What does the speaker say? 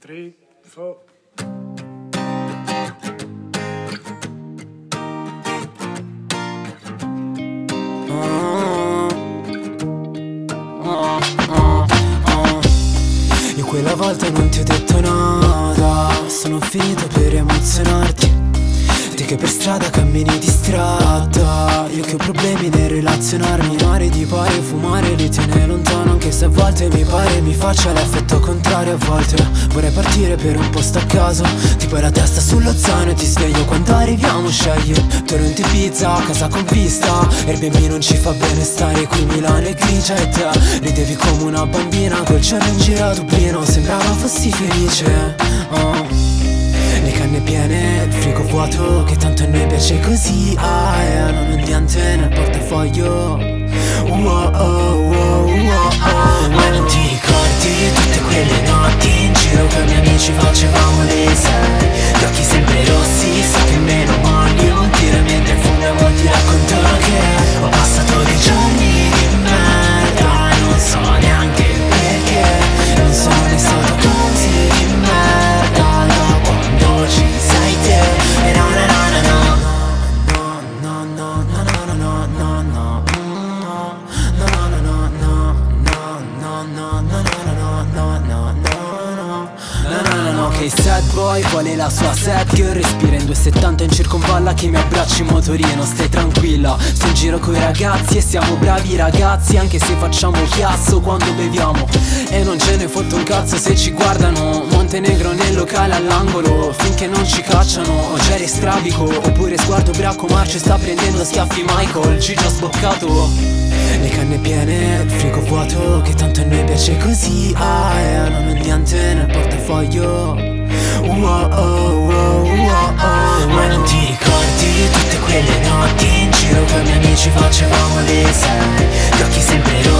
3, 4. Io quella volta non ti ho detto nada, sono finito per emozionarti. Te che per strada cammini distratta, io che ho problemi nel relazionarmi. Mare di pare, fumare li tiene lontano, anche se a volte mi pare mi faccia l'effetto contrario. A volte vorrei partire per un posto a caso, tipo la testa sullo zaino e ti sveglio quando arriviamo. Scegli Toronto, Ibiza, casa con vista. Airbnb non ci fa bene stare qui, Milano è grigia e te ridevi come una bambina col cielo in giro a Dublino. Sembrava fossi felice, le canne piene, il frigo vuoto, che tanto a noi piace così. Non ho niente nel portafoglio. Ma non ti ricordi tutte quelle notti in giro con i miei amici facevamo le sei, gli occhi sempre rossi, so che meno mogli un tiro mentre fumavo. Ti racconto che ho passato dei giorni di merda, non so neanche perché non sono mai stato così di merda da quando ci sei te. E no no no no no no no no no no no no ok, sad boy vuole la sua sad girl, respira in 270 in circonvalla che mi abbracci in motorino. Stai tranquilla, sto in giro coi ragazzi e siamo bravi ragazzi, anche se facciamo chiasso quando beviamo e non ce ne fotte un cazzo se ci guardano. Montenegro nel locale all'angolo, finché non ci cacciano. Jerry strabico, oppure sguardo ubriaco, Marce sta prendendo schiaffi Michael, Gigio sboccato. Le canne piene, il frigo vuoto, che tanto a noi piace così. Non ho niente nel portafoglio. Ma non ti ricordi tutte quelle notti in giro con i miei amici facevamo le sei, gli occhi sempre rossi,